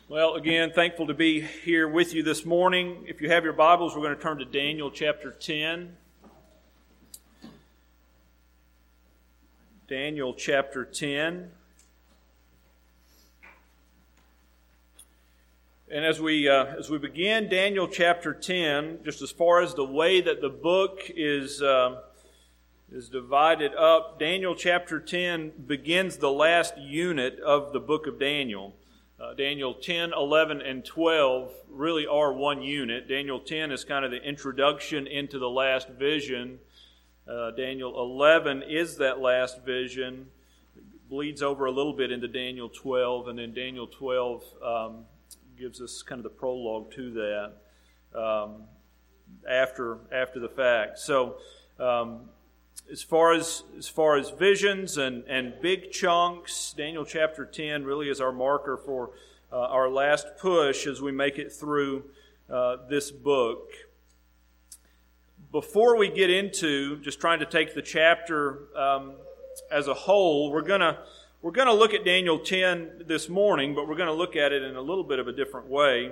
Well, again, thankful to be here with you this morning. If you have your Bibles, we're going to turn to Daniel chapter 10. Daniel chapter 10. And as we begin Daniel chapter 10, just as far as the way that the book is divided up, Daniel chapter 10 begins the last unit of the book of Daniel. Daniel 10, 11, and 12 really are one unit. Daniel 10 is kind of the introduction into the last vision. Daniel 11 is that last vision. It bleeds over a little bit into Daniel 12, and then Daniel 12 gives us kind of the prologue to that after the fact. So as far as visions and big chunks, Daniel chapter 10 really is our marker for our last push as we make it through this book. Before we get into just trying to take the chapter as a whole, we're gonna look at Daniel 10 this morning, but we're going to look at it in a little bit of a different way.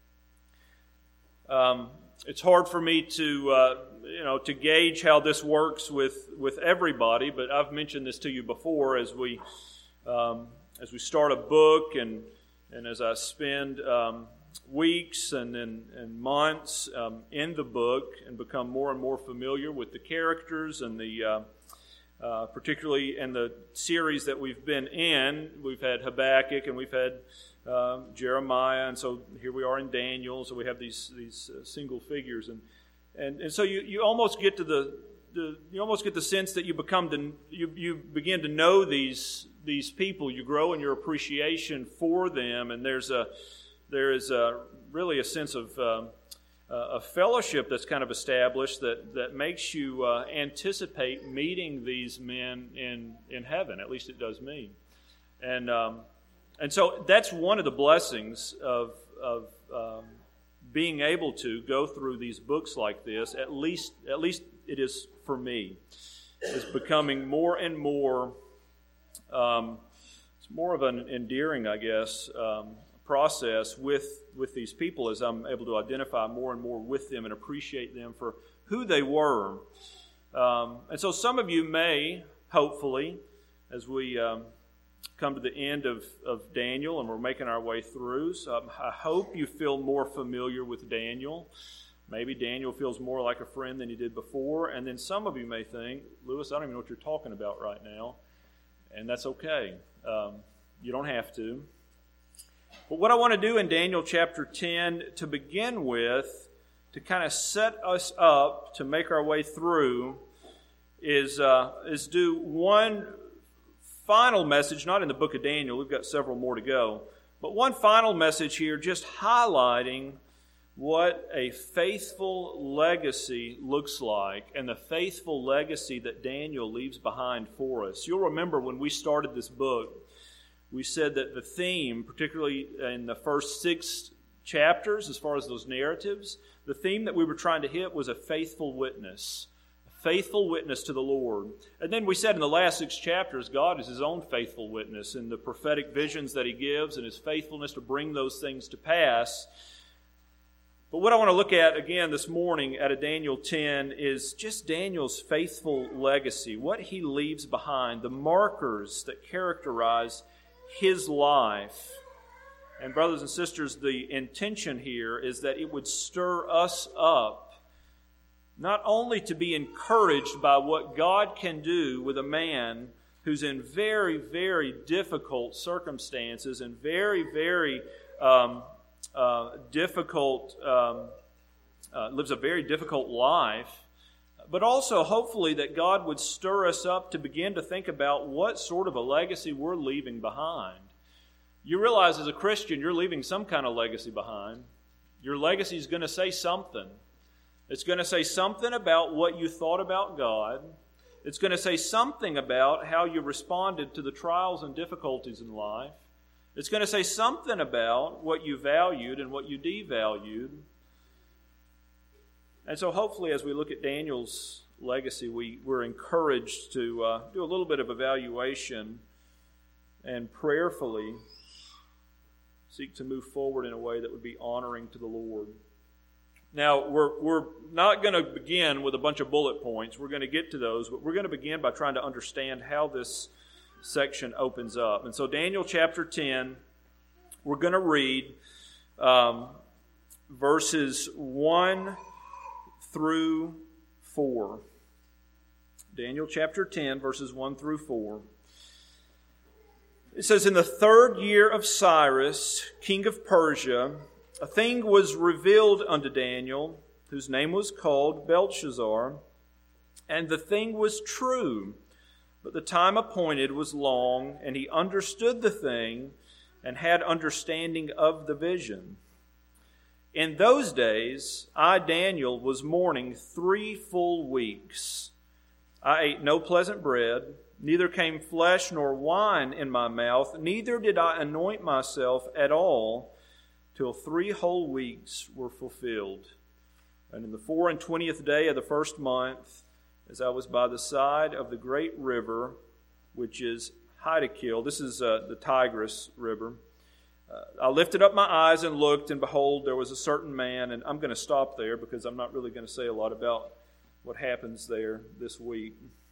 It's hard for me to gauge how this works with everybody, but I've mentioned this to you before as we start a book and as I spend weeks and months in the book and become more and more familiar with the characters and the particularly in the series that we've been in. We've had Habakkuk and we've had Jeremiah, and so here we are in Daniel. So we have these single figures, and so you almost get to the sense that you begin to know these people. You grow in your appreciation for them, and there is really a sense of a fellowship that's kind of established that makes you anticipate meeting these men in heaven. At least it does me, and so that's one of the blessings of being able to go through these books like this. At least it is for me. It's becoming more and more. It's more of an endearing, I guess, process with these people as I'm able to identify more and more with them and appreciate them for who they were. And so some of you may, hopefully, as we come to the end of Daniel and we're making our way through, so I hope you feel more familiar with Daniel. Maybe Daniel feels more like a friend than he did before. And then some of you may think, Lewis, I don't even know what you're talking about right now. And that's okay. You don't have to. But what I want to do in Daniel chapter 10 to begin with, to kind of set us up to make our way through, is do one final message, not in the book of Daniel, we've got several more to go, but one final message here just highlighting what a faithful legacy looks like and the faithful legacy that Daniel leaves behind for us. You'll remember when we started this book, we said that the theme, particularly in the first 6 chapters, as far as those narratives, the theme that we were trying to hit was a faithful witness to the Lord. And then we said in the last 6 chapters, God is His own faithful witness in the prophetic visions that He gives and His faithfulness to bring those things to pass. But what I want to look at again this morning out of Daniel 10 is just Daniel's faithful legacy, what he leaves behind, the markers that characterize his life. And brothers and sisters, the intention here is that it would stir us up, not only to be encouraged by what God can do with a man who's in very, very difficult circumstances and very, very lives a very difficult life, but also hopefully that God would stir us up to begin to think about what sort of a legacy we're leaving behind. You realize as a Christian, you're leaving some kind of legacy behind. Your legacy is going to say something. It's going to say something about what you thought about God. It's going to say something about how you responded to the trials and difficulties in life. It's going to say something about what you valued and what you devalued. And so hopefully as we look at Daniel's legacy, we're encouraged to do a little bit of evaluation and prayerfully seek to move forward in a way that would be honoring to the Lord. Now, we're not going to begin with a bunch of bullet points. We're going to get to those, but we're going to begin by trying to understand how this section opens up. And so Daniel chapter 10, we're going to read verses 1 through 4. Daniel chapter 10, verses 1 through 4. It says, "In the 3rd year of Cyrus, king of Persia, a thing was revealed unto Daniel, whose name was called Belshazzar, and the thing was true, but the time appointed was long, and he understood the thing, and had understanding of the vision. In those days, I, Daniel, was mourning 3 full weeks. I ate no pleasant bread, neither came flesh nor wine in my mouth, neither did I anoint myself at all, till 3 whole weeks were fulfilled. And in the 24th day of the 1st month, as I was by the side of the great river, which is Hiddekel," this is the Tigris River, "I lifted up my eyes and looked, and behold, there was a certain man," and I'm going to stop there because I'm not really going to say a lot about what happens there this week.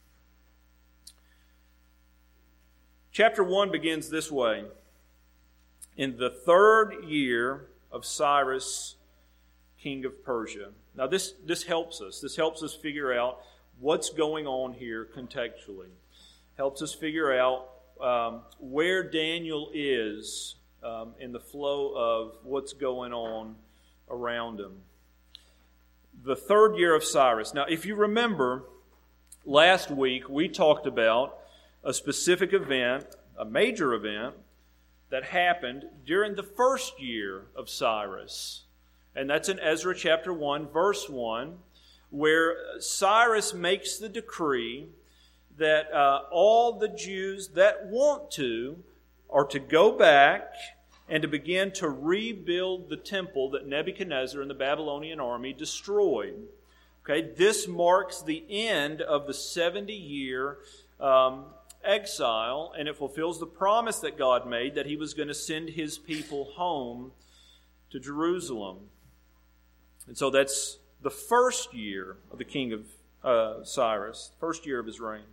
Chapter 1 begins this way. "In the 3rd year of Cyrus, king of Persia." Now this helps us. This helps us figure out what's going on here contextually. Helps us figure out where Daniel is in the flow of what's going on around him. The 3rd year of Cyrus. Now, if you remember, last week we talked about a specific event, a major event, that happened during the 1st year of Cyrus. And that's in Ezra chapter 1, verse 1, where Cyrus makes the decree that all the Jews that want to are to go back and to begin to rebuild the temple that Nebuchadnezzar and the Babylonian army destroyed. Okay, this marks the end of the 70-year exile, and it fulfills the promise that God made that He was going to send His people home to Jerusalem. And so that's the 1st year of the king of Cyrus, 1st year of his reign.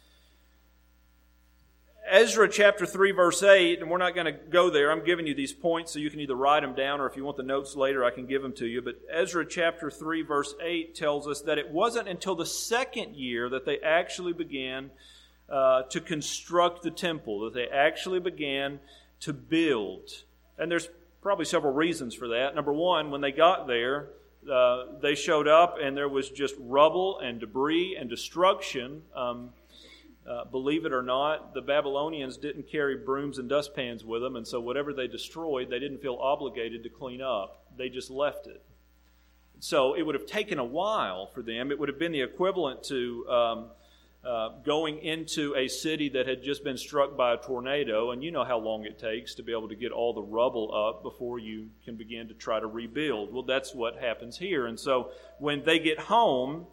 Ezra chapter 3, verse 8, and we're not going to go there. I'm giving you these points so you can either write them down, or if you want the notes later, I can give them to you. But Ezra chapter 3, verse 8 tells us that it wasn't until the 2nd year that they actually began to construct the temple, that they actually began to build. And there's probably several reasons for that. Number one, when they got there, they showed up and there was just rubble and debris and destruction. Believe it or not, the Babylonians didn't carry brooms and dustpans with them, and so whatever they destroyed, they didn't feel obligated to clean up. They just left it. So it would have taken a while for them. It would have been the equivalent to going into a city that had just been struck by a tornado, and you know how long it takes to be able to get all the rubble up before you can begin to try to rebuild. Well, that's what happens here. And so when they get home,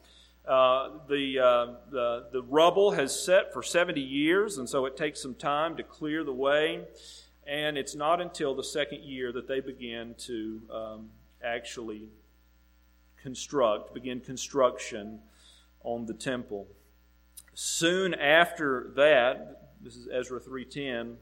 the rubble has set for 70 years, and so it takes some time to clear the way. And it's not until the 2nd year that they begin to actually begin construction on the temple. Soon after that, this is Ezra 3:10,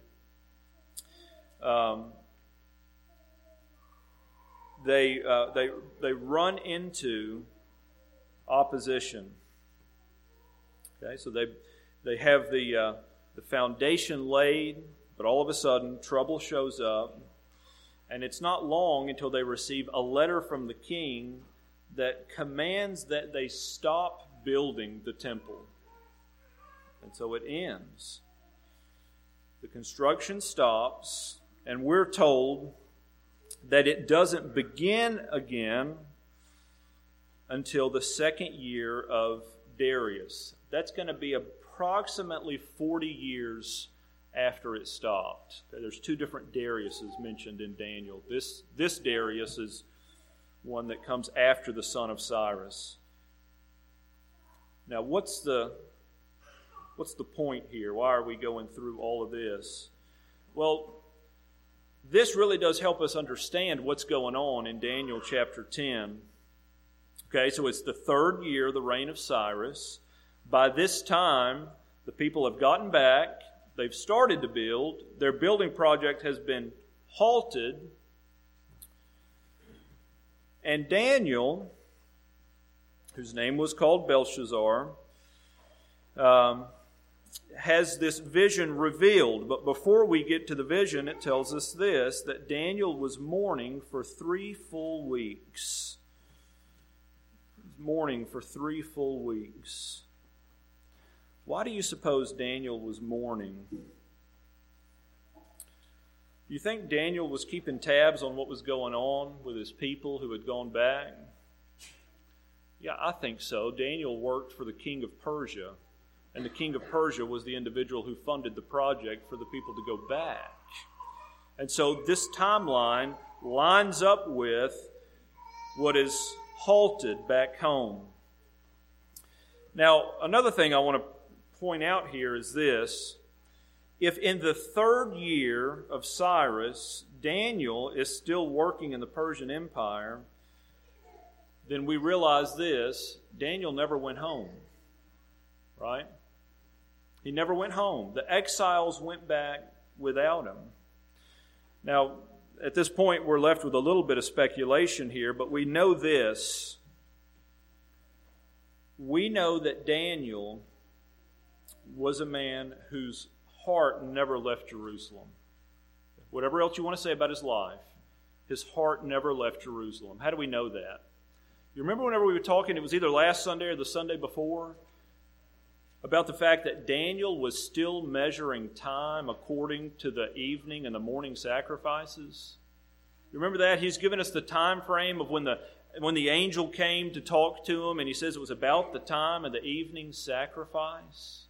they run into opposition. Okay, so they have the foundation laid, but all of a sudden trouble shows up, and it's not long until they receive a letter from the king that commands that they stop building the temple. And so it ends. The construction stops, and we're told that it doesn't begin again until the 2nd year of Darius. That's going to be approximately 40 years after it stopped. There's 2 different Dariuses mentioned in Daniel. This Darius is one that comes after the son of Cyrus. Now, what's the point here? Why are we going through all of this? Well, this really does help us understand what's going on in Daniel chapter 10. Okay, so it's the third year of the reign of Cyrus. By this time, the people have gotten back. They've started to build. Their building project has been halted. And Daniel, whose name was called Belshazzar, has this vision revealed. But before we get to the vision, it tells us this, that Daniel was mourning for 3 full weeks. Mourning for 3 full weeks. Why do you suppose Daniel was mourning? Do you think Daniel was keeping tabs on what was going on with his people who had gone back? Yeah, I think so. Daniel worked for the king of Persia, and the king of Persia was the individual who funded the project for the people to go back. And so this timeline lines up with what is halted back home. Now, another thing I want to point out here is this. If in the third year of Cyrus, Daniel is still working in the Persian Empire, then we realize this, Daniel never went home, right? He never went home. The exiles went back without him. Now, at this point, we're left with a little bit of speculation here, but we know this. We know that Daniel was a man whose heart never left Jerusalem. Whatever else you want to say about his life, his heart never left Jerusalem. How do we know that? You remember whenever we were talking, it was either last Sunday or the Sunday before, about the fact that Daniel was still measuring time according to the evening and the morning sacrifices? You remember that? He's given us the time frame of when the angel came to talk to him, and he says it was about the time of the evening sacrifice.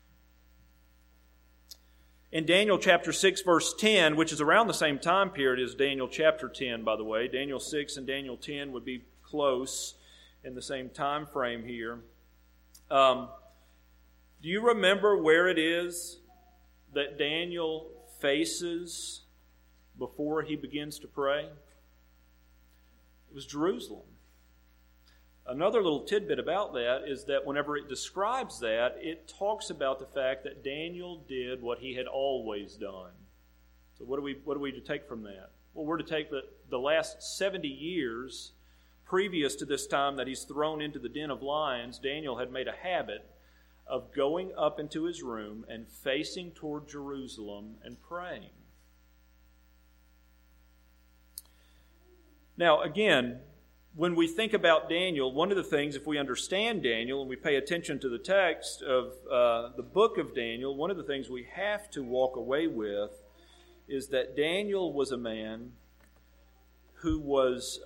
In Daniel chapter 6, verse 10, which is around the same time period as Daniel chapter 10, by the way, Daniel 6 and Daniel 10 would be close in the same time frame here. Do you remember where it is that Daniel faces before he begins to pray? It was Jerusalem. Another little tidbit about that is that whenever it describes that, it talks about the fact that Daniel did what he had always done. So what do we take from that? Well, we're to take the last 70 years previous to this time that he's thrown into the den of lions, Daniel had made a habit of going up into his room and facing toward Jerusalem and praying. Now, again, when we think about Daniel, one of the things, if we understand Daniel and we pay attention to the text of the book of Daniel, one of the things we have to walk away with is that Daniel was a man who was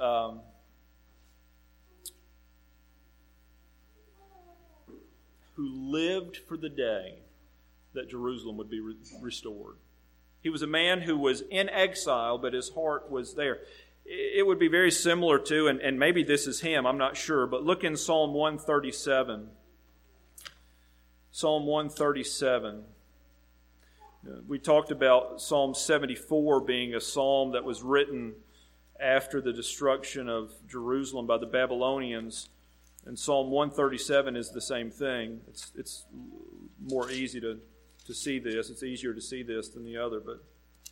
who lived for the day that Jerusalem would be restored. He was a man who was in exile, but his heart was there. It would be very similar to, and maybe this is him, I'm not sure, but look in Psalm 137. Psalm 137. We talked about Psalm 74 being a psalm that was written after the destruction of Jerusalem by the Babylonians. And Psalm 137 is the same thing. It's more easy to see this. It's easier to see this than the other, but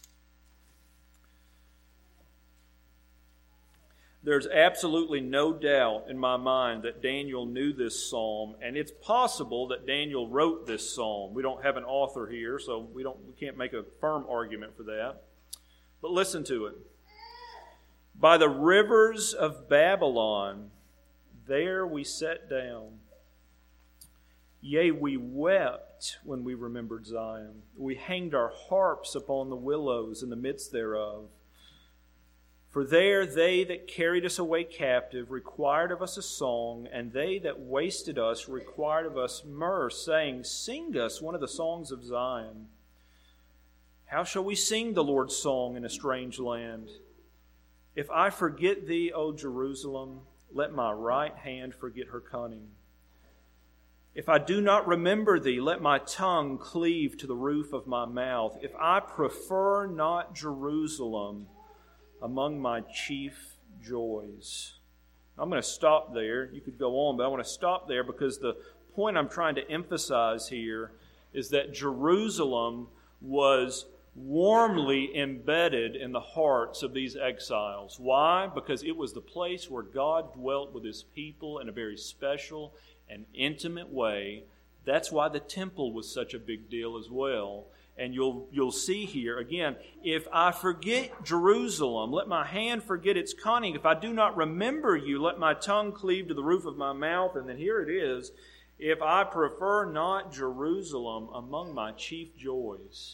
there's absolutely no doubt in my mind that Daniel knew this psalm, and it's possible that Daniel wrote this psalm. We don't have an author here, so we can't make a firm argument for that. But listen to it. By the rivers of Babylon, there we sat down. Yea, we wept when we remembered Zion. We hanged our harps upon the willows in the midst thereof. For there they that carried us away captive required of us a song, and they that wasted us required of us myrrh, saying, Sing us one of the songs of Zion. How shall we sing the Lord's song in a strange land? If I forget thee, O Jerusalem, let my right hand forget her cunning. If I do not remember thee, let my tongue cleave to the roof of my mouth. If I prefer not Jerusalem among my chief joys. I'm going to stop there. You could go on, but I want to stop there because the point I'm trying to emphasize here is that Jerusalem was warmly embedded in the hearts of these exiles. Why? Because it was the place where God dwelt with His people in a very special and intimate way. That's why the temple was such a big deal as well. And you'll see here, again, if I forget Jerusalem, let my hand forget its cunning. If I do not remember you, let my tongue cleave to the roof of my mouth. And then here it is, if I prefer not Jerusalem among my chief joys.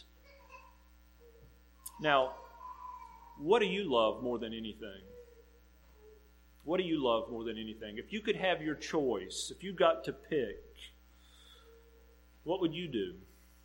Now, what do you love more than anything? What do you love more than anything? If you could have your choice, if you got to pick, what would you do?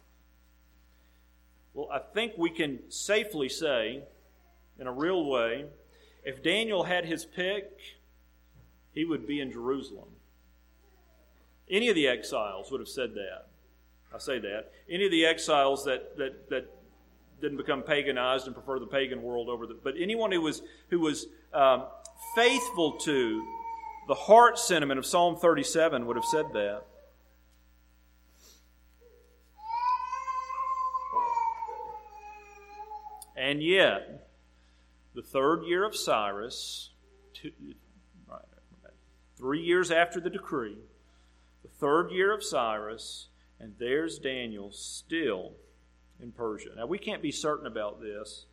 Well, I think we can safely say, in a real way, if Daniel had his pick, he would be in Jerusalem. Any of the exiles would have said that. I say that. Any of the exiles that didn't become paganized and prefer the pagan world over but anyone who was faithful to the heart sentiment of Psalm 37 would have said that. And yet, the third year of Cyrus, 3 years after the decree, the third year of Cyrus, and there's Daniel still in Persia. Now, we can't be certain about this,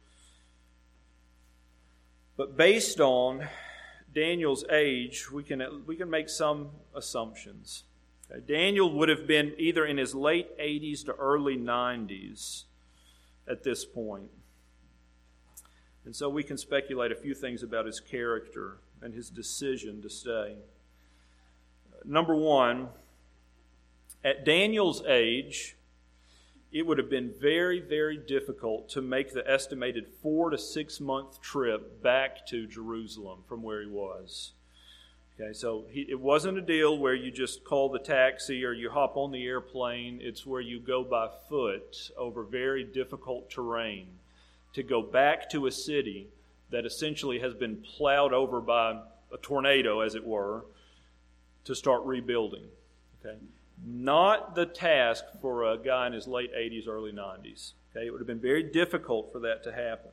but based on Daniel's age, we can make some assumptions. Okay? Daniel would have been either in his late 80s to early 90s at this point. And so we can speculate a few things about his character and his decision to stay. Number one, at Daniel's age, it would have been very, very difficult to make the estimated 4 to 6 month trip back to Jerusalem from where he was. Okay, so it wasn't a deal where you just call the taxi or you hop on the airplane. It's where you go by foot over very difficult terrain to go back to a city that essentially has been plowed over by a tornado, as it were, to start rebuilding. Okay? Not the task for a guy in his late 80s, early 90s. Okay? It would have been very difficult for that to happen.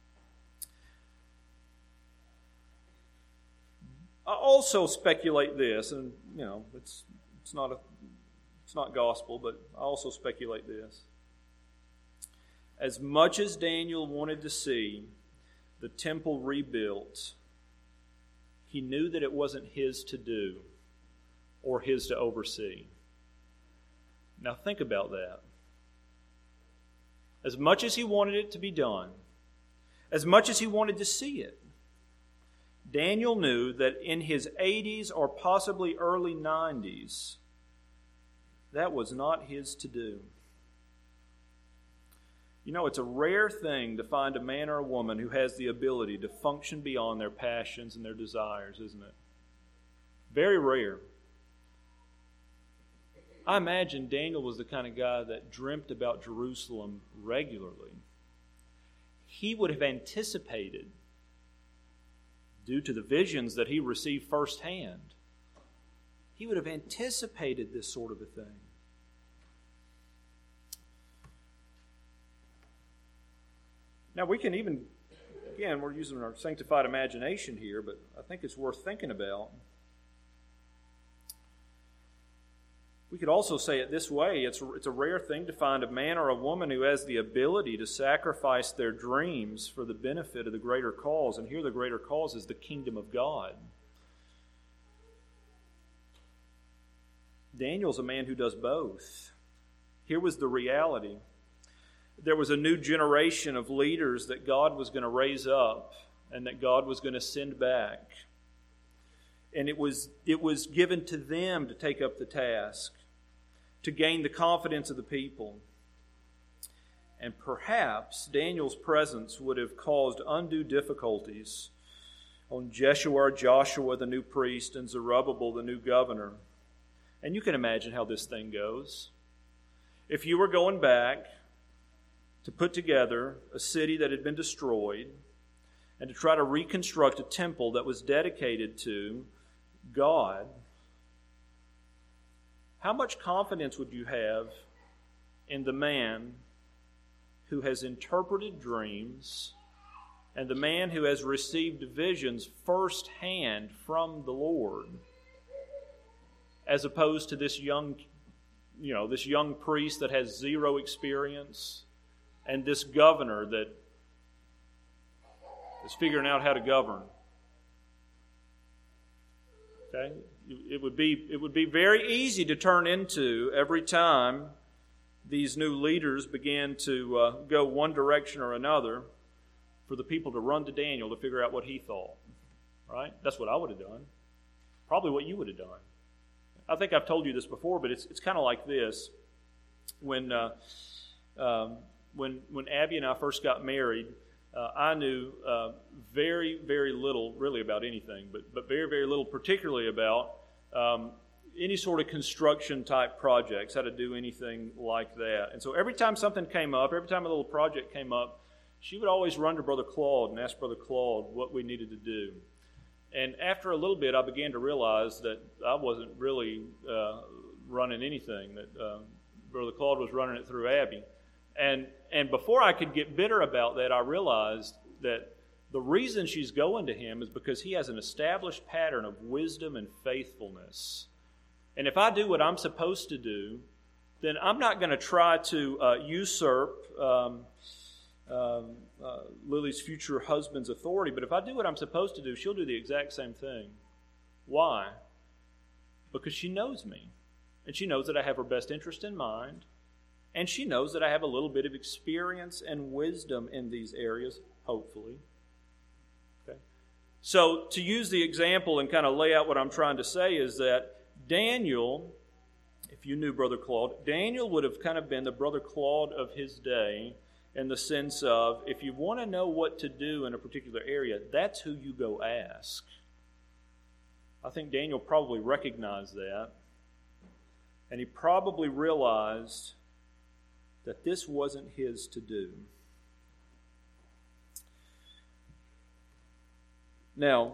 I also speculate this, and it's not gospel, but I also speculate this. As much as Daniel wanted to see the temple rebuilt, he knew that it wasn't his to do or his to oversee. Now think about that. As much as he wanted it to be done, as much as he wanted to see it, Daniel knew that in his 80s or possibly early 90s, that was not his to do. It's a rare thing to find a man or a woman who has the ability to function beyond their passions and their desires, isn't it? Very rare. I imagine Daniel was the kind of guy that dreamt about Jerusalem regularly. He would have anticipated, due to the visions that he received firsthand, he would have anticipated this sort of a thing. Now, we can even, again, we're using our sanctified imagination here, but I think it's worth thinking about. We could also say it this way. It's a rare thing to find a man or a woman who has the ability to sacrifice their dreams for the benefit of the greater cause. And here the greater cause is the kingdom of God. Daniel's a man who does both. Here was the reality. There was a new generation of leaders that God was going to raise up and that God was going to send back. And it was given to them to take up the task, to gain the confidence of the people. And perhaps Daniel's presence would have caused undue difficulties on Joshua, the new priest, and Zerubbabel, the new governor. And you can imagine how this thing goes. If you were going back to put together a city that had been destroyed and to try to reconstruct a temple that was dedicated to God, how much confidence would you have in the man who has interpreted dreams and the man who has received visions firsthand from the Lord, as opposed to this young priest that has zero experience and this governor that is figuring out how to govern? Okay? It would be very easy to turn into every time these new leaders began to go one direction or another, for the people to run to Daniel to figure out what he thought. Right? That's what I would have done. Probably what you would have done. I think I've told you this before, but it's kind of like this. When Abby and I first got married, I knew very, very little really about anything, but very, very little particularly about any sort of construction type projects, how to do anything like that. And so every time something came up, every time a little project came up, she would always run to Brother Claude and ask Brother Claude what we needed to do. And after a little bit, I began to realize that I wasn't really running anything, that Brother Claude was running it through Abby. And before I could get bitter about that, I realized that the reason she's going to him is because he has an established pattern of wisdom and faithfulness. And if I do what I'm supposed to do, then I'm not going to try to usurp Lily's future husband's authority. But if I do what I'm supposed to do, she'll do the exact same thing. Why? Because she knows me. And she knows that I have her best interest in mind. And she knows that I have a little bit of experience and wisdom in these areas, hopefully. Okay. So to use the example and kind of lay out what I'm trying to say is that Daniel, if you knew Brother Claude, Daniel would have kind of been the Brother Claude of his day, in the sense of, if you want to know what to do in a particular area, that's who you go ask. I think Daniel probably recognized that. And he probably realized that this wasn't his to do. Now,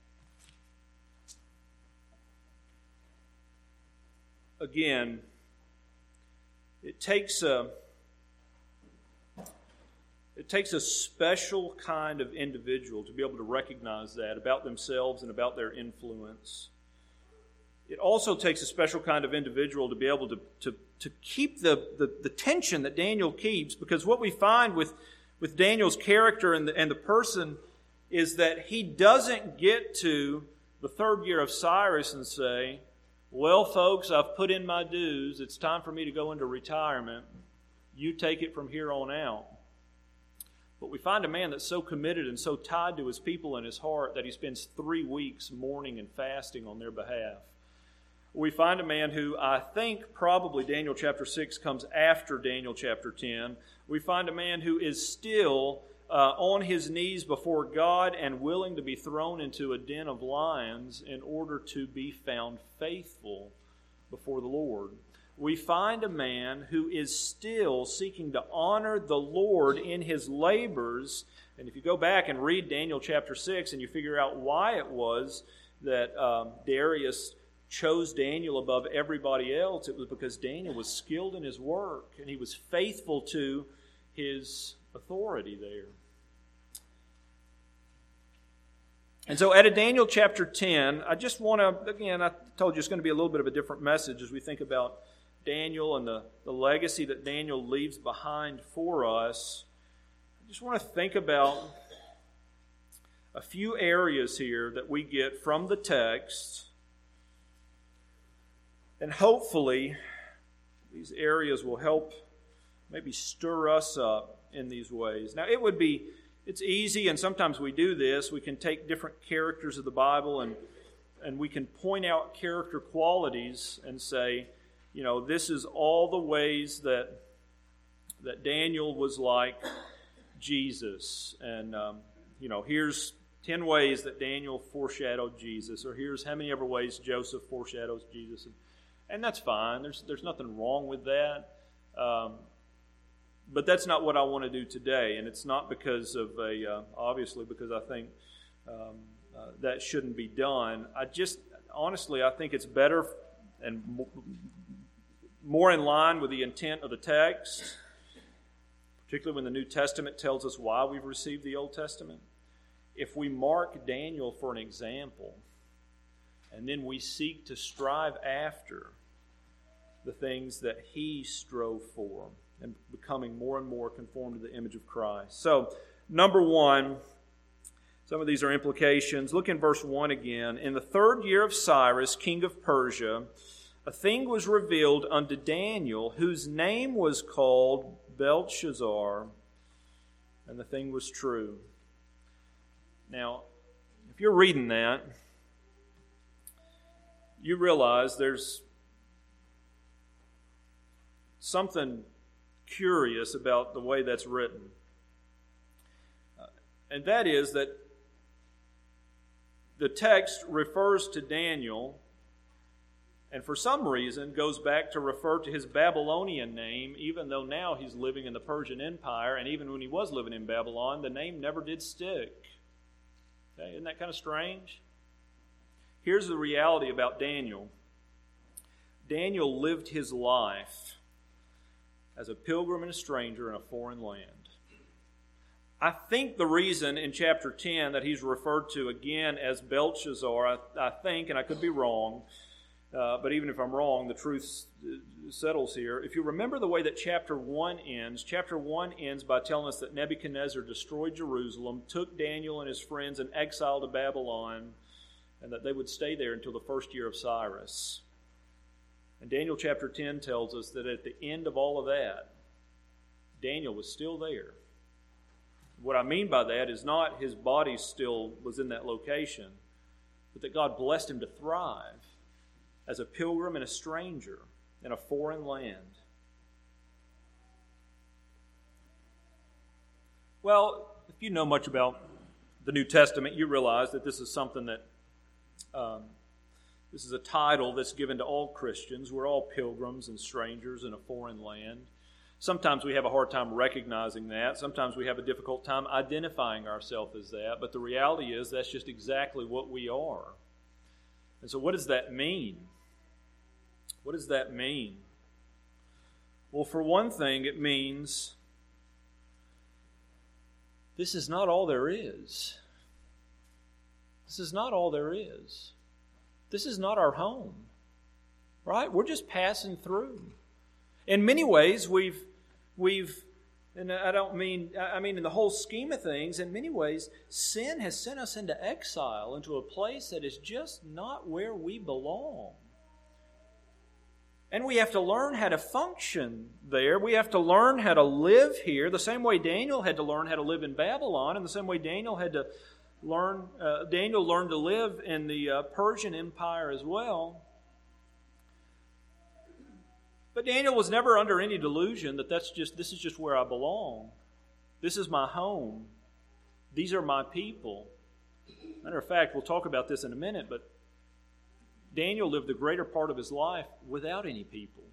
again, it takes a special kind of individual to be able to recognize that about themselves and about their influence. It also takes a special kind of individual to be able to keep the tension that Daniel keeps, because what we find with Daniel's character and the person is that he doesn't get to the third year of Cyrus and say, well, folks, I've put in my dues. It's time for me to go into retirement. You take it from here on out. But we find a man that's so committed and so tied to his people and his heart that he spends 3 weeks mourning and fasting on their behalf. We find a man who, I think probably Daniel chapter 6 comes after Daniel chapter 10. We find a man who is still on his knees before God and willing to be thrown into a den of lions in order to be found faithful before the Lord. We find a man who is still seeking to honor the Lord in his labors. And if you go back and read Daniel chapter 6 and you figure out why it was that Darius chose Daniel above everybody else, it was because Daniel was skilled in his work and he was faithful to his authority there. And so out of Daniel chapter 10, I just want to, again, I told you it's going to be a little bit of a different message as we think about Daniel and the legacy that Daniel leaves behind for us. I just want to think about a few areas here that we get from the text. And hopefully, these areas will help maybe stir us up in these ways. Now, it's easy, and sometimes we do this. We can take different characters of the Bible and we can point out character qualities and say, you know, this is all the ways that Daniel was like Jesus. And, here's 10 ways that Daniel foreshadowed Jesus. Or here's how many other ways Joseph foreshadows Jesus. And that's fine. There's nothing wrong with that. But that's not what I want to do today. And it's not because of obviously because I think that shouldn't be done. Honestly, I think it's better and more in line with the intent of the text, particularly when the New Testament tells us why we've received the Old Testament. If we mark Daniel for an example, and then we seek to strive after the things that he strove for, and becoming more and more conformed to the image of Christ. So, number one, some of these are implications. Look in verse 1 again. In the 3rd year of Cyrus, king of Persia, a thing was revealed unto Daniel, whose name was called Belteshazzar, and the thing was true. Now, if you're reading that, you realize there's something curious about the way that's written. And that is that the text refers to Daniel, and for some reason goes back to refer to his Babylonian name, even though now he's living in the Persian Empire, and even when he was living in Babylon, the name never did stick. Okay, isn't that kind of strange? Here's the reality about Daniel. Daniel lived his life as a pilgrim and a stranger in a foreign land. I think the reason in chapter 10 that he's referred to again as Belteshazzar, I think, and I could be wrong, but even if I'm wrong, the truth settles here. If you remember the way that chapter 1 ends by telling us that Nebuchadnezzar destroyed Jerusalem, took Daniel and his friends in exile to Babylon, and that they would stay there until the 1st year of Cyrus. And Daniel chapter 10 tells us that at the end of all of that, Daniel was still there. What I mean by that is not his body still was in that location, but that God blessed him to thrive as a pilgrim and a stranger in a foreign land. Well, if you know much about the New Testament, you realize that this is something that this is a title that's given to all Christians. We're all pilgrims and strangers in a foreign land. Sometimes we have a hard time recognizing that. Sometimes we have a difficult time identifying ourselves as that. But the reality is that's just exactly what we are. And so what does that mean? What does that mean? Well, for one thing, it means this is not all there is. This is not all there is. This is not our home. Right? We're just passing through. In many ways, we've and I mean in the whole scheme of things, in many ways, sin has sent us into exile, into a place that is just not where we belong. And we have to learn how to function there. We have to learn how to live here, the same way Daniel had to learn how to live in Babylon, and the same way Daniel learned to live in the Persian Empire as well. But Daniel was never under any delusion that this is just where I belong. This is my home. These are my people. Matter of fact, we'll talk about this in a minute, but Daniel lived the greater part of his life without any people.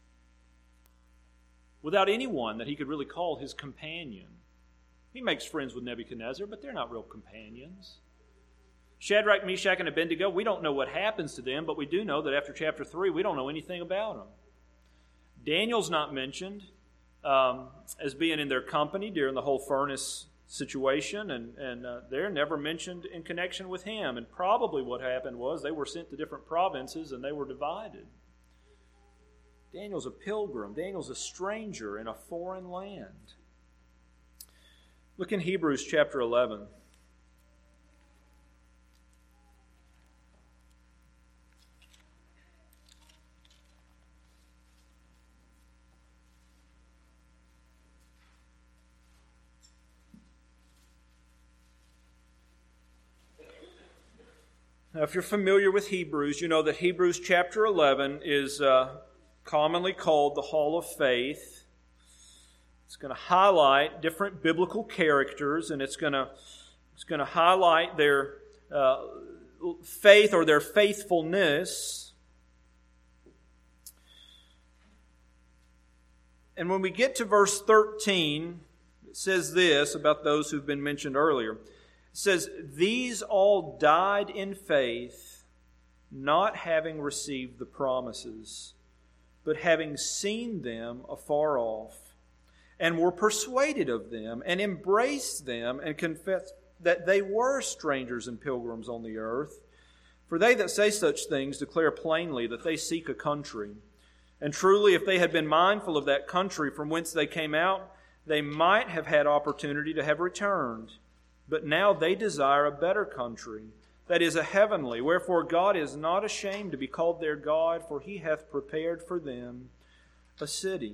Without anyone that he could really call his companion. He makes friends with Nebuchadnezzar, but they're not real companions. Shadrach, Meshach, and Abednego, we don't know what happens to them, but we do know that after chapter 3, we don't know anything about them. Daniel's not mentioned as being in their company during the whole furnace situation, and they're never mentioned in connection with him. And probably what happened was they were sent to different provinces and they were divided. Daniel's a pilgrim. Daniel's a stranger in a foreign land. Look in Hebrews chapter 11. Now, if you're familiar with Hebrews, you know that Hebrews chapter 11 is commonly called the Hall of Faith. It's going to highlight different biblical characters, and it's going to highlight their faith or their faithfulness. And when we get to verse 13, it says this about those who've been mentioned earlier. It says, "These all died in faith, not having received the promises, but having seen them afar off, and were persuaded of them, and embraced them, and confessed that they were strangers and pilgrims on the earth. For they that say such things declare plainly that they seek a country. And truly, if they had been mindful of that country from whence they came out, they might have had opportunity to have returned. But now they desire a better country, that is, a heavenly. Wherefore God is not ashamed to be called their God, for He hath prepared for them a city."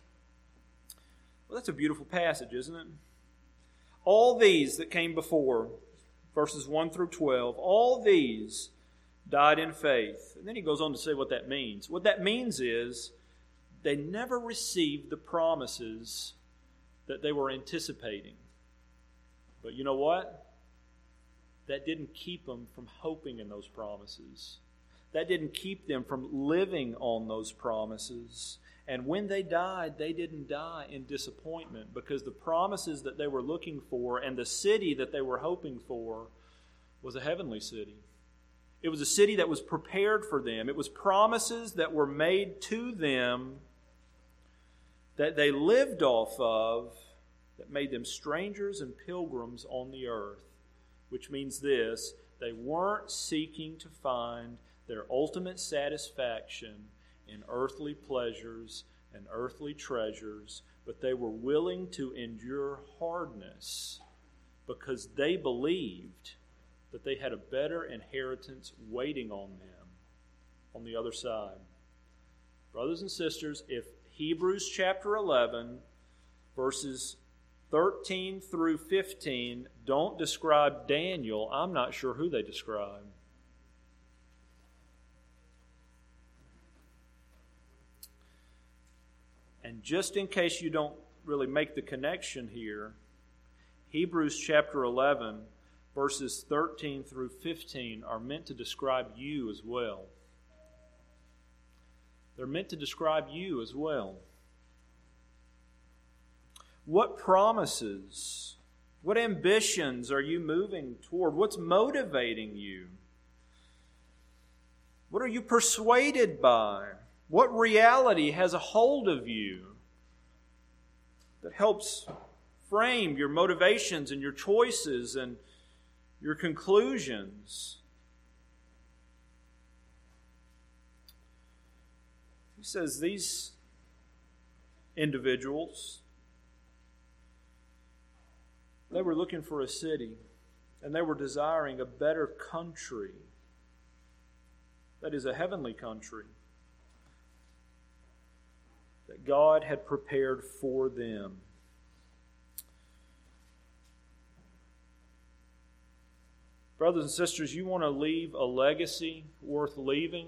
Well, that's a beautiful passage, isn't it? All these that came before, verses 1 through 12, all these died in faith. And then he goes on to say what that means. What that means is they never received the promises that they were anticipating. But you know what? That didn't keep them from hoping in those promises. That didn't keep them from living on those promises. And when they died, they didn't die in disappointment, because the promises that they were looking for and the city that they were hoping for was a heavenly city. It was a city that was prepared for them. It was promises that were made to them that they lived off of, that made them strangers and pilgrims on the earth. Which means this: they weren't seeking to find their ultimate satisfaction in earthly pleasures and earthly treasures, but they were willing to endure hardness because they believed that they had a better inheritance waiting on them on the other side. Brothers and sisters, if Hebrews chapter 11, verses 13 through 15 don't describe Daniel, I'm not sure who they describe. And just in case you don't really make the connection here, Hebrews chapter 11, verses 13 through 15 are meant to describe you as well. They're meant to describe you as well. What promises, what ambitions are you moving toward? What's motivating you? What are you persuaded by? What reality has a hold of you that helps frame your motivations and your choices and your conclusions? He says these individuals, they were looking for a city, and they were desiring a better country. That is, a heavenly country that God had prepared for them. Brothers and sisters, you want to leave a legacy worth leaving?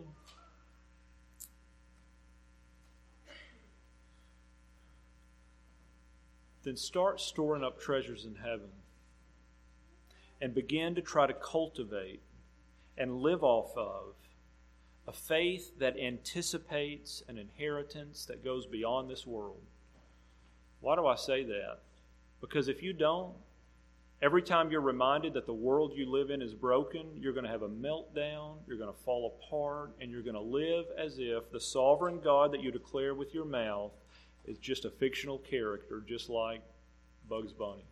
Then start storing up treasures in heaven and begin to try to cultivate and live off of a faith that anticipates an inheritance that goes beyond this world. Why do I say that? Because if you don't, every time you're reminded that the world you live in is broken, you're going to have a meltdown, you're going to fall apart, and you're going to live as if the sovereign God that you declare with your mouth is just a fictional character, just like Bugs Bunny.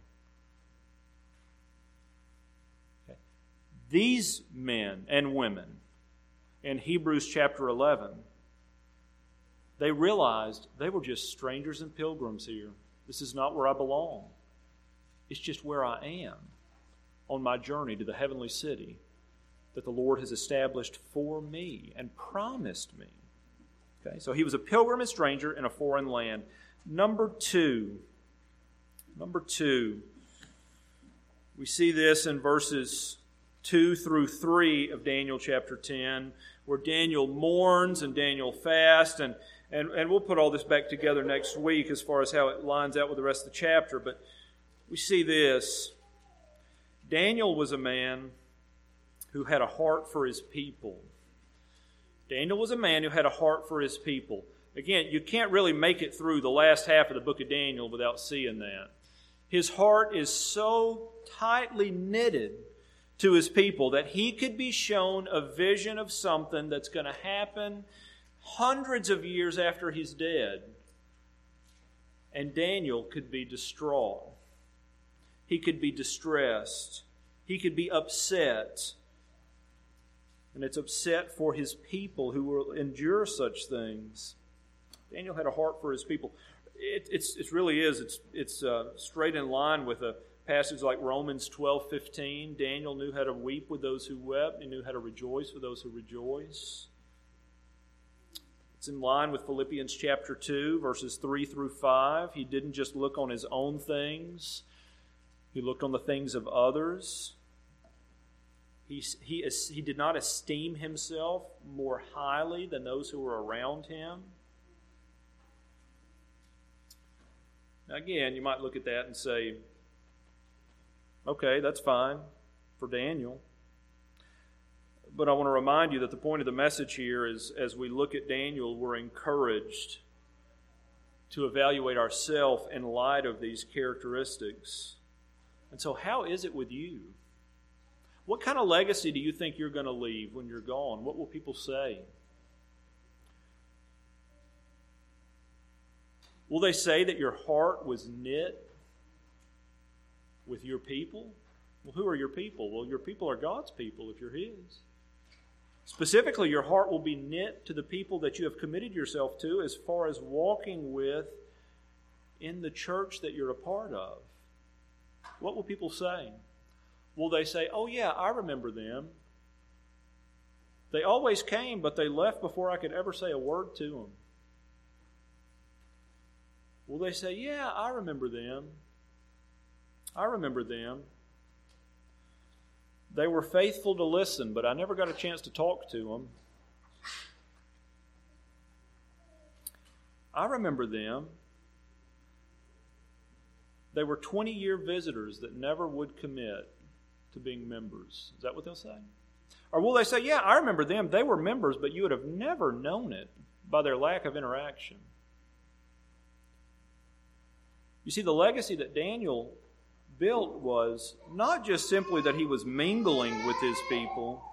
Okay. These men and women in Hebrews chapter 11, they realized they were just strangers and pilgrims here. This is not where I belong. It's just where I am on my journey to the heavenly city that the Lord has established for me and promised me. Okay, so he was a pilgrim and stranger in a foreign land. Number two, we see this in verses 2 through 3 of Daniel chapter 10, where Daniel mourns and Daniel fasts, and we'll put all this back together next week as far as how it lines out with the rest of the chapter, but we see this. Daniel was a man who had a heart for his people. Daniel was a man who had a heart for his people. Again, you can't really make it through the last half of the book of Daniel without seeing that. His heart is so tightly knitted to his people that he could be shown a vision of something that's going to happen hundreds of years after he's dead. And Daniel could be distraught. He could be distressed. He could be upset. And it's upset for his people who will endure such things. Daniel had a heart for his people. It really is. It's straight in line with a passage like Romans 12:15. Daniel knew how to weep with those who wept. He knew how to rejoice with those who rejoice. It's in line with Philippians chapter 2, verses 3 through 5. He didn't just look on his own things. He looked on the things of others. He did not esteem himself more highly than those who were around him. Now again, you might look at that and say, okay, that's fine for Daniel. But I want to remind you that the point of the message here is, as we look at Daniel, we're encouraged to evaluate ourselves in light of these characteristics. And so how is it with you? What kind of legacy do you think you're going to leave when you're gone? What will people say? Will they say that your heart was knit with your people? Well, who are your people? Well, your people are God's people if you're His. Specifically, your heart will be knit to the people that you have committed yourself to as far as walking with in the church that you're a part of. What will people say? Will they say, oh yeah, I remember them. They always came, but they left before I could ever say a word to them. Will they say, yeah, I remember them. I remember them. They were faithful to listen, but I never got a chance to talk to them. I remember them. They were 20-year visitors that never would commit to being members. Is that what they'll say? Or will they say, yeah, I remember them. They were members, but you would have never known it by their lack of interaction. You see, the legacy that Daniel built was not just simply that he was mingling with his people,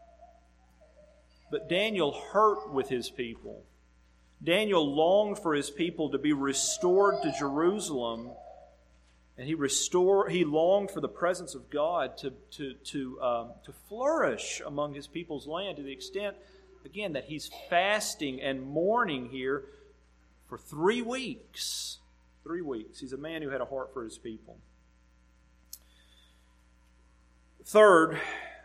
but Daniel hurt with his people. Daniel longed for his people to be restored to Jerusalem, and he longed for the presence of God to flourish among his people's land, to the extent, again, that he's fasting and mourning here for 3 weeks. 3 weeks. He's a man who had a heart for his people. Third,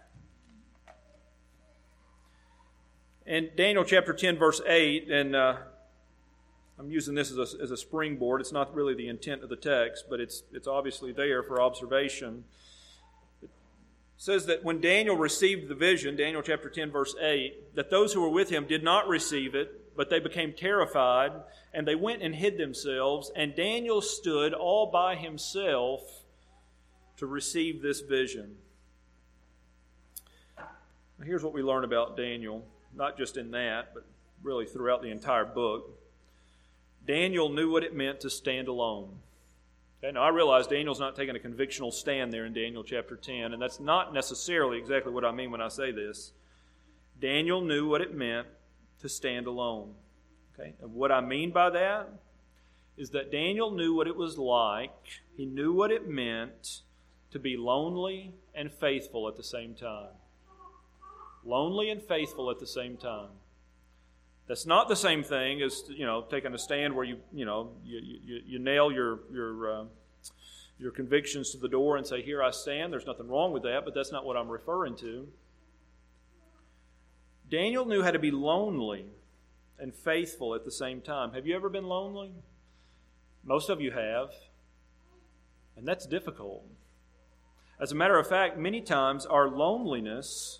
in Daniel chapter 10, verse 8, and I'm using this as a springboard. It's not really the intent of the text, but it's obviously there for observation. It says that when Daniel received the vision, Daniel chapter 10, verse 8, that those who were with him did not receive it, but they became terrified, and they went and hid themselves, and Daniel stood all by himself to receive this vision. Now, here's what we learn about Daniel, not just in that, but really throughout the entire book. Daniel knew what it meant to stand alone. Okay, now I realize Daniel's not taking a convictional stand there in Daniel chapter 10, and that's not necessarily exactly what I mean when I say this. Daniel knew what it meant to stand alone. Okay, and what I mean by that is that Daniel knew what it was like. He knew what it meant to be lonely and faithful at the same time. Lonely and faithful at the same time. That's not the same thing as, taking a stand where you nail your convictions to the door and say, "Here I stand." There's nothing wrong with that, but that's not what I'm referring to. Daniel knew how to be lonely and faithful at the same time. Have you ever been lonely? Most of you have, and that's difficult. As a matter of fact, many times our loneliness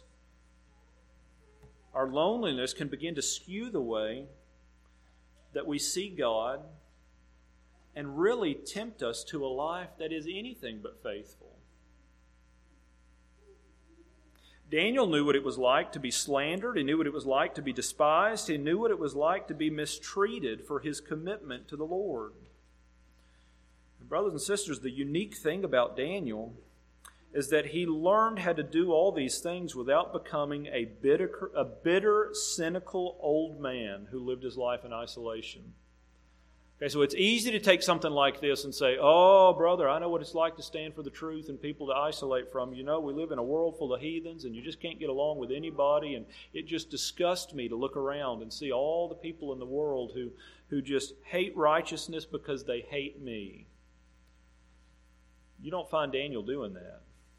can begin to skew the way that we see God and really tempt us to a life that is anything but faithful. Daniel knew what it was like to be slandered. He knew what it was like to be despised. He knew what it was like to be mistreated for his commitment to the Lord. And brothers and sisters, the unique thing about Daniel is that he learned how to do all these things without becoming a bitter, cynical old man who lived his life in isolation. Okay, so it's easy to take something like this and say, oh, brother, I know what it's like to stand for the truth and people to isolate from. You know, we live in a world full of heathens and you just can't get along with anybody. And it just disgusts me to look around and see all the people in the world who just hate righteousness because they hate me. You don't find Daniel doing that.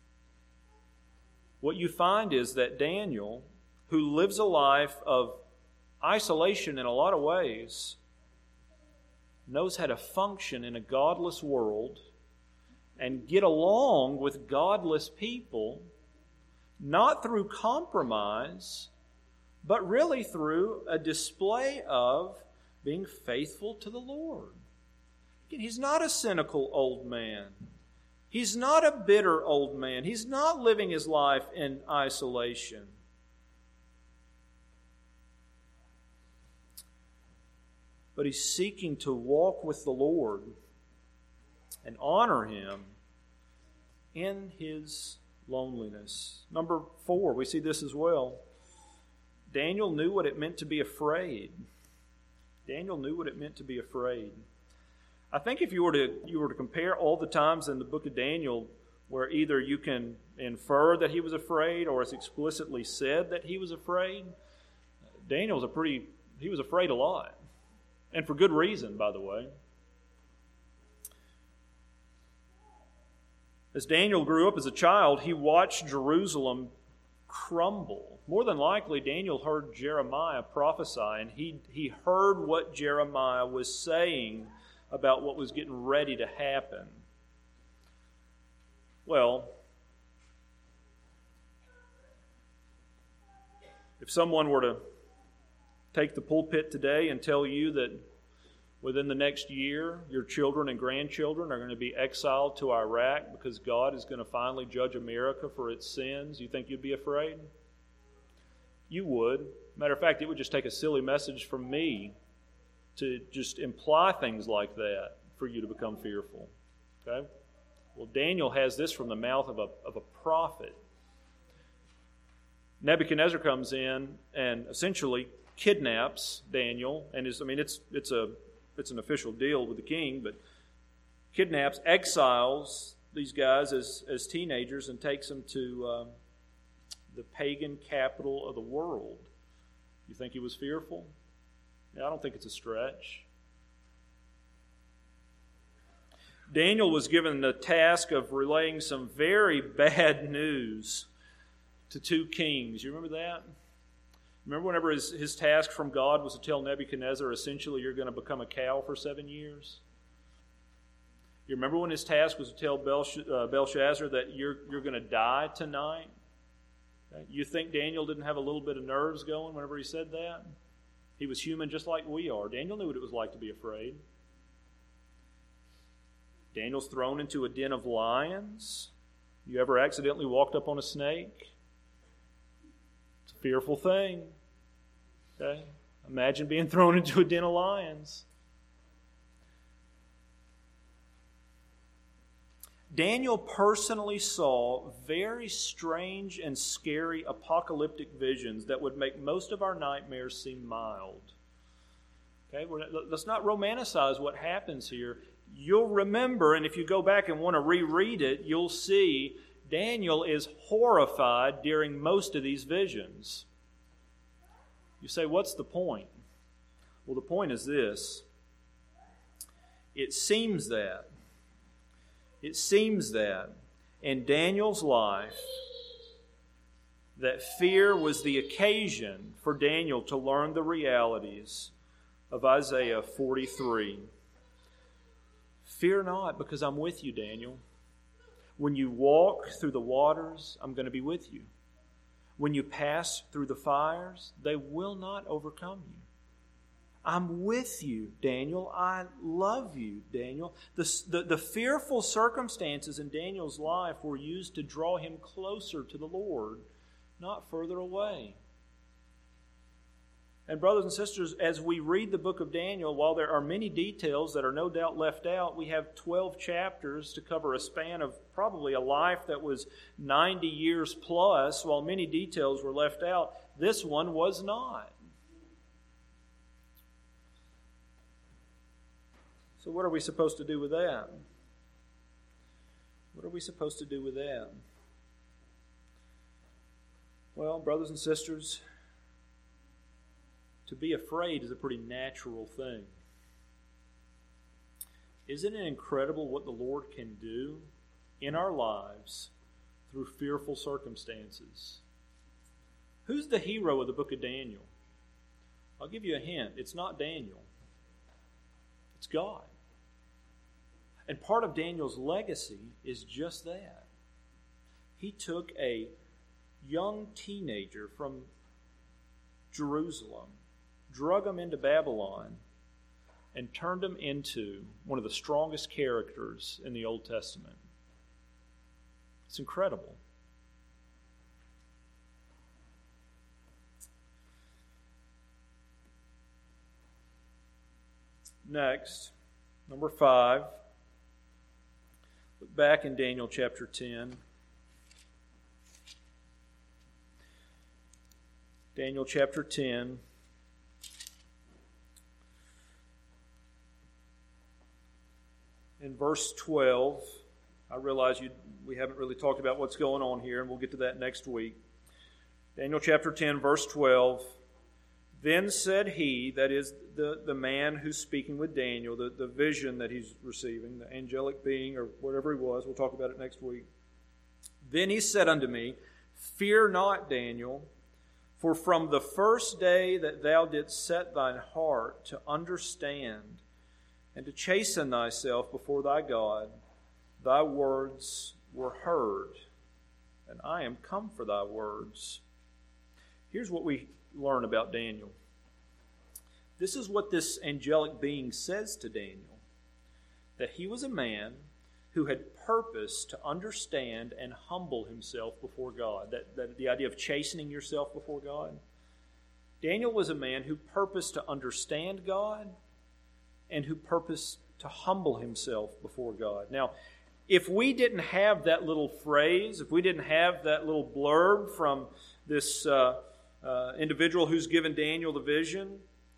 What you find is that Daniel, who lives a life of isolation in a lot of ways, knows how to function in a godless world and get along with godless people, not through compromise, but really through a display of being faithful to the Lord. Again, he's not a cynical old man. He's not a bitter old man. He's not living his life in isolation. But he's seeking to walk with the Lord and honor Him in his loneliness. Number 4, we see this as well. Daniel knew what it meant to be afraid. Daniel knew what it meant to be afraid. I think if you were to compare all the times in the book of Daniel where either you can infer that he was afraid or it's explicitly said that he was afraid, he was afraid a lot. And for good reason, by the way. As Daniel grew up as a child, he watched Jerusalem crumble. More than likely, Daniel heard Jeremiah prophesy, and he heard what Jeremiah was saying about what was getting ready to happen. Well, if someone were to take the pulpit today and tell you that within the next year, your children and grandchildren are going to be exiled to Iraq because God is going to finally judge America for its sins, you think you'd be afraid? You would. Matter of fact, it would just take a silly message from me to just imply things like that for you to become fearful. Okay? Well, Daniel has this from the mouth of a prophet. Nebuchadnezzar comes in and essentially kidnaps Daniel, and it's an official deal with the king, but kidnaps, exiles these guys as teenagers and takes them to the pagan capital of the world. You think he was fearful? Yeah, I don't think it's a stretch. Daniel was given the task of relaying some very bad news to 2 kings. You remember that? Remember whenever his task from God was to tell Nebuchadnezzar, essentially, you're going to become a cow for 7 years? You remember when his task was to tell Belshazzar that you're going to die tonight? Okay? You think Daniel didn't have a little bit of nerves going whenever he said that? He was human just like we are. Daniel knew what it was like to be afraid. Daniel's thrown into a den of lions. You ever accidentally walked up on a snake? It's a fearful thing. Okay? Imagine being thrown into a den of lions. Daniel personally saw very strange and scary apocalyptic visions that would make most of our nightmares seem mild. Okay, let's not romanticize what happens here. You'll remember, and if you go back and want to reread it, you'll see Daniel is horrified during most of these visions. You say, what's the point? Well, the point is this. It seems that in Daniel's life, that fear was the occasion for Daniel to learn the realities of Isaiah 43. Fear not, because I'm with you, Daniel. When you walk through the waters, I'm going to be with you. When you pass through the fires, they will not overcome you. I'm with you, Daniel. I love you, Daniel. The fearful circumstances in Daniel's life were used to draw him closer to the Lord, not further away. And brothers and sisters, as we read the book of Daniel, while there are many details that are no doubt left out, we have 12 chapters to cover a span of probably a life that was 90 years plus. While many details were left out, this one was not. So what are we supposed to do with that? What are we supposed to do with that? Well, brothers and sisters, to be afraid is a pretty natural thing. Isn't it incredible what the Lord can do in our lives through fearful circumstances? Who's the hero of the book of Daniel? I'll give you a hint. It's not Daniel. It's God. And part of Daniel's legacy is just that. He took a young teenager from Jerusalem, drug him into Babylon, and turned him into one of the strongest characters in the Old Testament. It's incredible. Next, number 5. Look back in Daniel chapter 10. Daniel chapter 10. In verse 12, I realize we haven't really talked about what's going on here, and we'll get to that next week. Daniel chapter 10, verse 12. Then said he, that is the man who's speaking with Daniel, the vision that he's receiving, the angelic being or whatever he was, we'll talk about it next week. Then he said unto me, Fear not, Daniel, for from the first day that thou didst set thine heart to understand and to chasten thyself before thy God, thy words were heard, and I am come for thy words. Here's what we learn about Daniel. This is what this angelic being says to Daniel, that he was a man who had purposed to understand and humble himself before God. That the idea of chastening yourself before God. Daniel was a man who purposed to understand God and who purposed to humble himself before God. Now, if we didn't have that little phrase, if we didn't have that little blurb from this individual who's given Daniel the vision,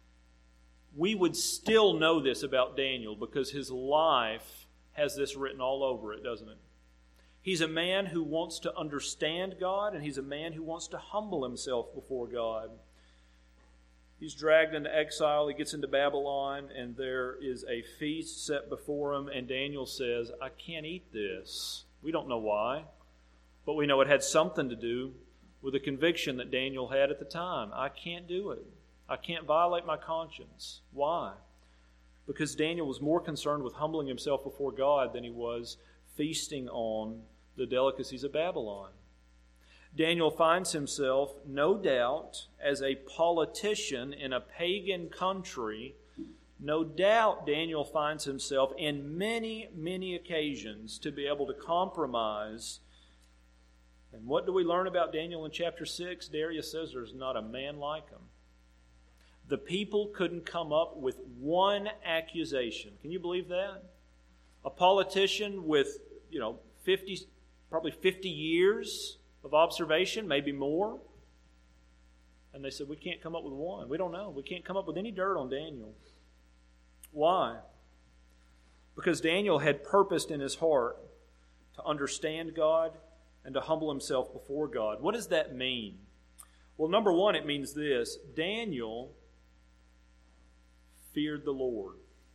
we would still know this about Daniel because his life has this written all over it, doesn't it? He's a man who wants to understand God, and he's a man who wants to humble himself before God. He's dragged into exile. He gets into Babylon, and there is a feast set before him, and Daniel says, I can't eat this. We don't know why, but we know it had something to do with a conviction that Daniel had at the time. I can't do it. I can't violate my conscience. Why? Because Daniel was more concerned with humbling himself before God than he was feasting on the delicacies of Babylon. Daniel finds himself, no doubt, as a politician in a pagan country. No doubt Daniel finds himself in many, many occasions to be able to compromise. And what do we learn about Daniel in chapter 6? Darius says there's not a man like him. The people couldn't come up with one accusation. Can you believe that? A politician with, 50 years of observation, maybe more. And they said, we can't come up with one. We don't know. We can't come up with any dirt on Daniel. Why? Because Daniel had purposed in his heart to understand God and to humble himself before God. What does that mean? Well, number one, it means this. Daniel feared the Lord.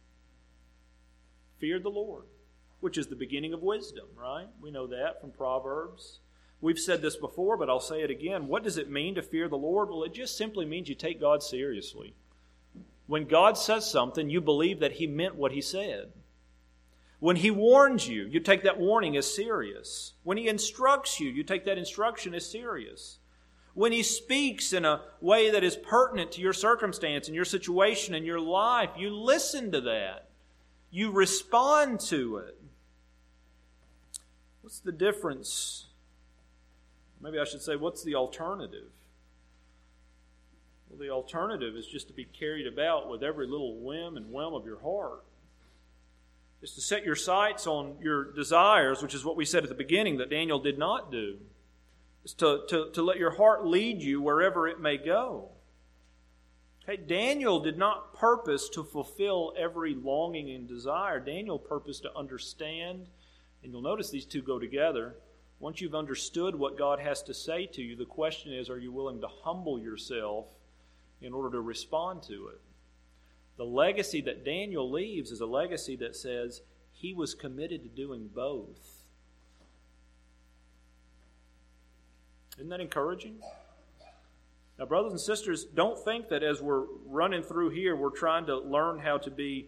Feared the Lord, which is the beginning of wisdom, right? We know that from Proverbs. We've said this before, but I'll say it again. What does it mean to fear the Lord? Well, it just simply means you take God seriously. When God says something, you believe that He meant what He said. When He warns you, you take that warning as serious. When He instructs you, you take that instruction as serious. When He speaks in a way that is pertinent to your circumstance and your situation and your life, you listen to that. You respond to it. What's the difference Maybe I should say, what's the alternative? Well, the alternative is just to be carried about with every little whim and whim of your heart. Is to set your sights on your desires, which is what we said at the beginning that Daniel did not do. Is to let your heart lead you wherever it may go. Okay, Daniel did not purpose to fulfill every longing and desire. Daniel purposed to understand, and you'll notice these two go together. Once you've understood what God has to say to you, the question is, are you willing to humble yourself in order to respond to it? The legacy that Daniel leaves is a legacy that says he was committed to doing both. Isn't that encouraging? Now, brothers and sisters, don't think that as we're running through here, we're trying to learn how to be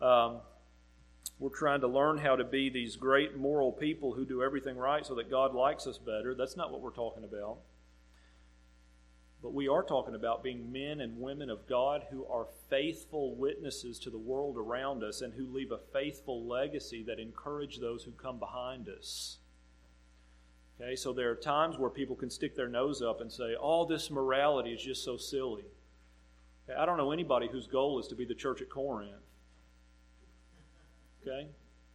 these great moral people who do everything right so that God likes us better. That's not what we're talking about. But we are talking about being men and women of God who are faithful witnesses to the world around us and who leave a faithful legacy that encourage those who come behind us. Okay, so there are times where people can stick their nose up and say, all this morality is just so silly. Okay, I don't know anybody whose goal is to be the church at Corinth. Okay?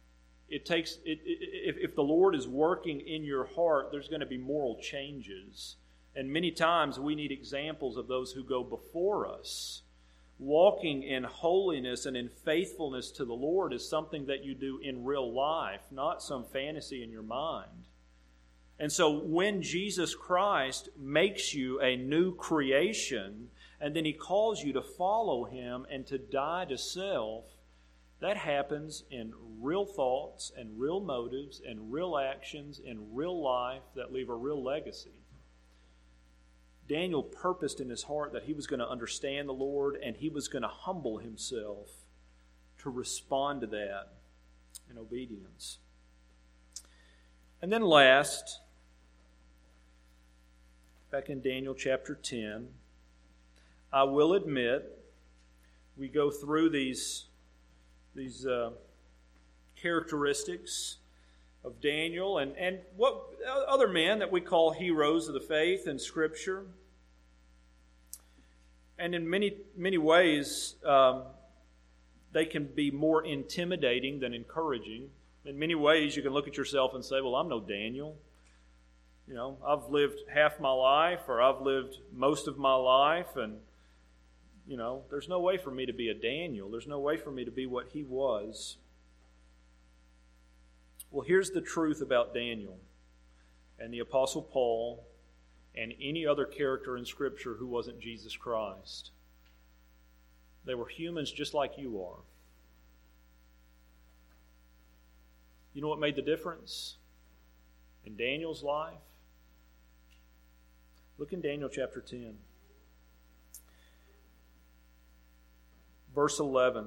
If the Lord is working in your heart, there's going to be moral changes. And many times we need examples of those who go before us. Walking in holiness and in faithfulness to the Lord is something that you do in real life, not some fantasy in your mind. And so when Jesus Christ makes you a new creation, and then He calls you to follow Him and to die to self, that happens in real thoughts and real motives and real actions in real life that leave a real legacy. Daniel purposed in his heart that he was going to understand the Lord and he was going to humble himself to respond to that in obedience. And then last, back in Daniel chapter 10, I will admit we go through these characteristics of Daniel and what other men that we call heroes of the faith in Scripture. And in many ways, they can be more intimidating than encouraging. In many ways, you can look at yourself and say, well, I'm no Daniel. You know, I've lived half my life, or I've lived most of my life, and, you know, there's no way for me to be a Daniel. There's no way for me to be what he was. Well, here's the truth about Daniel and the Apostle Paul and any other character in Scripture who wasn't Jesus Christ. They were humans just like you are. You know what made the difference in Daniel's life? Look in Daniel chapter 10. Verse 11.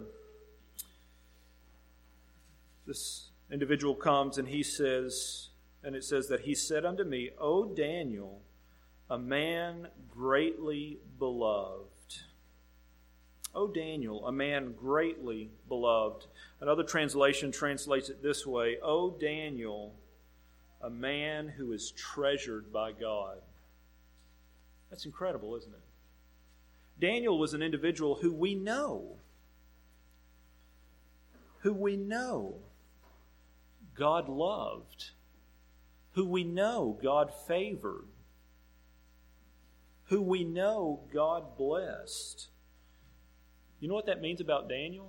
This individual comes and he says, and it says that he said unto me, O Daniel, a man greatly beloved. O Daniel, a man greatly beloved. Another translation translates it this way, O Daniel, a man who is treasured by God. That's incredible, isn't it? Daniel was an individual who we know God loved, who we know God favored, who we know God blessed. You know what that means about Daniel?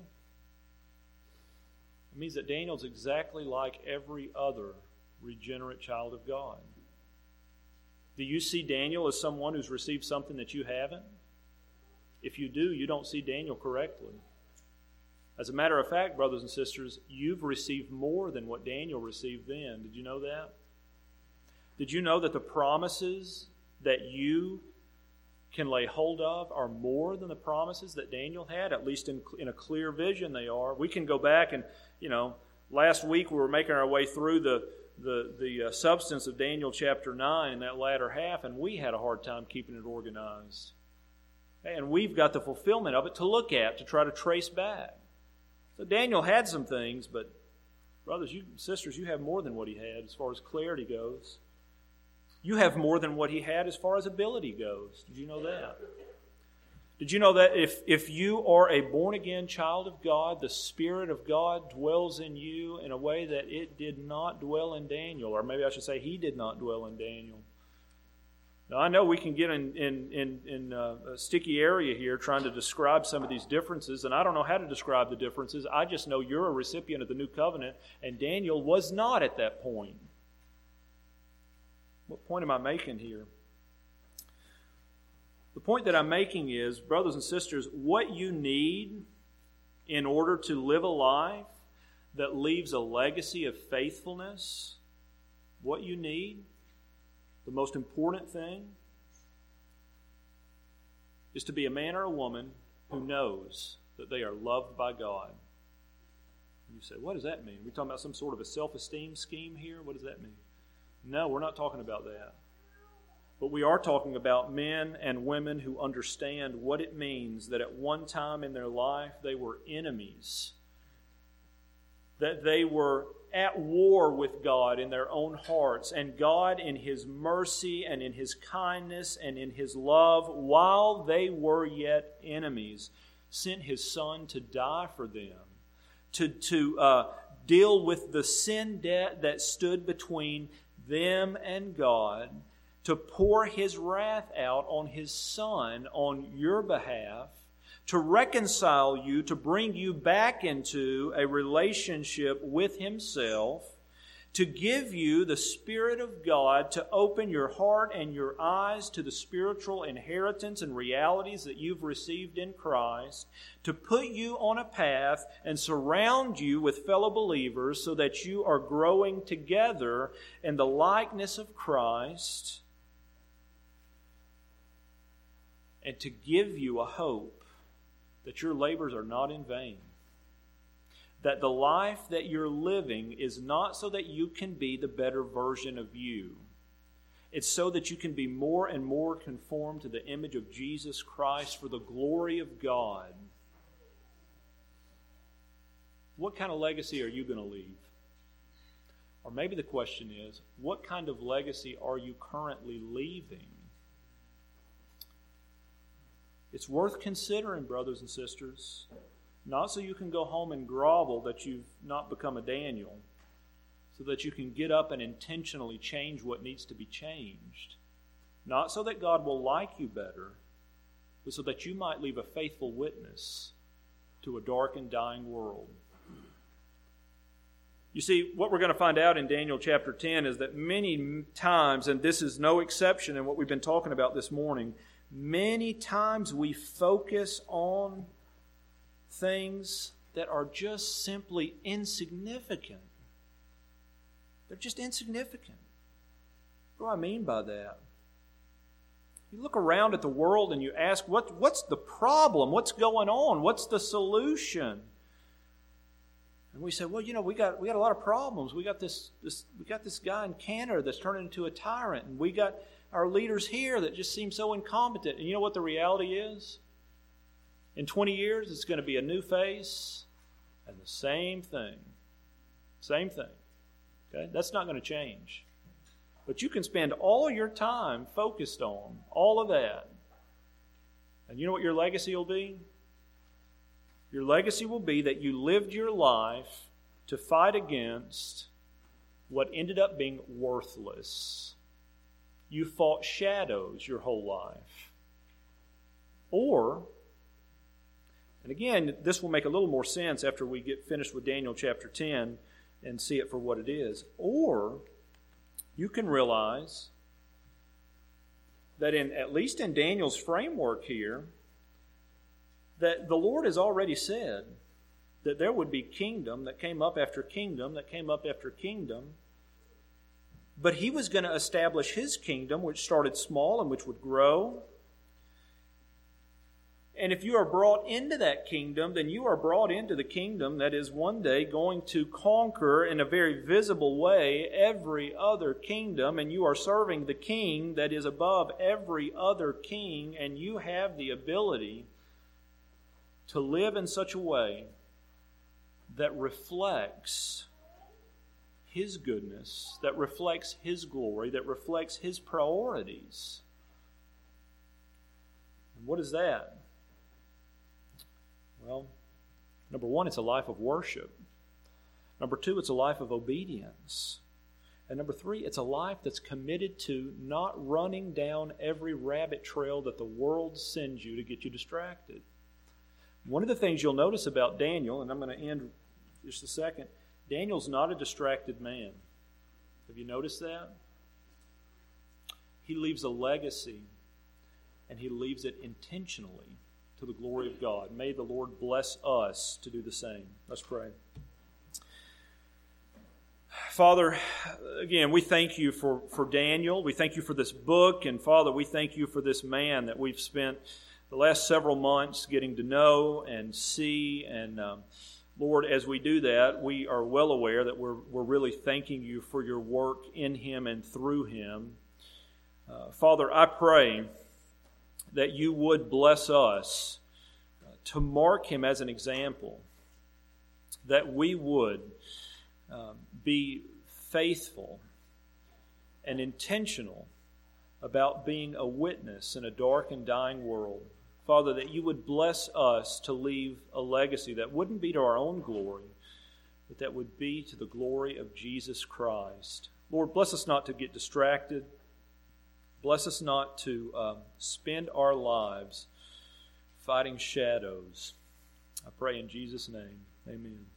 It means that Daniel's exactly like every other regenerate child of God. Do you see Daniel as someone who's received something that you haven't? If you do, you don't see Daniel correctly. As a matter of fact, brothers and sisters, you've received more than what Daniel received then. Did you know that? Did you know that the promises that you can lay hold of are more than the promises that Daniel had? At least in a clear vision they are. We can go back and, last week we were making our way through the substance of Daniel chapter 9 in that latter half, and we had a hard time keeping it organized. And we've got the fulfillment of it to look at, to try to trace back. So Daniel had some things, but brothers, sisters, you have more than what he had as far as clarity goes. You have more than what he had as far as ability goes. Did you know that? Did you know that if you are a born-again child of God, the Spirit of God dwells in you in a way that it did not dwell in Daniel, or maybe I should say he did not dwell in Daniel. Now, I know we can get in a sticky area here trying to describe some of these differences, and I don't know how to describe the differences. I just know you're a recipient of the new covenant, and Daniel was not at that point. What point am I making here? The point that I'm making is, brothers and sisters, what you need in order to live a life that leaves a legacy of faithfulness, what you need, the most important thing, is to be a man or a woman who knows that they are loved by God. You say, what does that mean? Are we talking about some sort of a self-esteem scheme here? What does that mean? No, we're not talking about that. But we are talking about men and women who understand what it means that at one time in their life they were enemies, that they were at war with God in their own hearts, and God in His mercy and in His kindness and in His love, while they were yet enemies, sent His Son to die for them, to deal with the sin debt that stood between them and God, to pour His wrath out on His Son on your behalf, to reconcile you, to bring you back into a relationship with Himself, to give you the Spirit of God, to open your heart and your eyes to the spiritual inheritance and realities that you've received in Christ, to put you on a path and surround you with fellow believers so that you are growing together in the likeness of Christ, and to give you a hope that your labors are not in vain. That the life that you're living is not so that you can be the better version of you. It's so that you can be more and more conformed to the image of Jesus Christ for the glory of God. What kind of legacy are you going to leave? Or maybe the question is, what kind of legacy are you currently leaving? It's worth considering, brothers and sisters. Not so you can go home and grovel that you've not become a Daniel, so that you can get up and intentionally change what needs to be changed. Not so that God will like you better, but so that you might leave a faithful witness to a dark and dying world. You see, what we're going to find out in Daniel chapter 10 is that many times, and this is no exception in what we've been talking about this morning, many times we focus on things that are just simply insignificant. They're just insignificant. What do I mean by that? You look around at the world and you ask, what's the problem? What's going on? What's the solution? And we say, well, we got a lot of problems. We got this guy in Canada that's turning into a tyrant, and we got our leaders here that just seem so incompetent. And you know what the reality is? In 20 years, it's going to be a new face and the same thing. Same thing. Okay? That's not going to change. But you can spend all your time focused on all of that. And you know what your legacy will be? Your legacy will be that you lived your life to fight against what ended up being worthless. You fought shadows your whole life. Or, and again, this will make a little more sense after we get finished with Daniel chapter 10 and see it for what it is. Or, you can realize that at least in Daniel's framework here, that the Lord has already said that there would be kingdom that came up after kingdom that came up after kingdom. But He was going to establish His kingdom, which started small and which would grow. And if you are brought into that kingdom, then you are brought into the kingdom that is one day going to conquer in a very visible way every other kingdom. And you are serving the king that is above every other king. And you have the ability to live in such a way that reflects His goodness, that reflects His glory, that reflects His priorities. And what is that? Well, number one, it's a life of worship. Number two, it's a life of obedience. And number three, it's a life that's committed to not running down every rabbit trail that the world sends you to get you distracted. One of the things you'll notice about Daniel, and I'm going to end just a second, Daniel's not a distracted man. Have you noticed that? He leaves a legacy, and he leaves it intentionally to the glory of God. May the Lord bless us to do the same. Let's pray. Father, again, we thank you for Daniel. We thank you for this book. And Father, we thank you for this man that we've spent the last several months getting to know and see. And Lord, as we do that, we are well aware that we're really thanking you for your work in him and through him. Father, I pray that you would bless us to mark him as an example, that we would be faithful and intentional about being a witness in a dark and dying world. Father, that you would bless us to leave a legacy that wouldn't be to our own glory, but that would be to the glory of Jesus Christ. Lord, bless us not to get distracted. Bless us not to spend our lives fighting shadows. I pray in Jesus' name. Amen.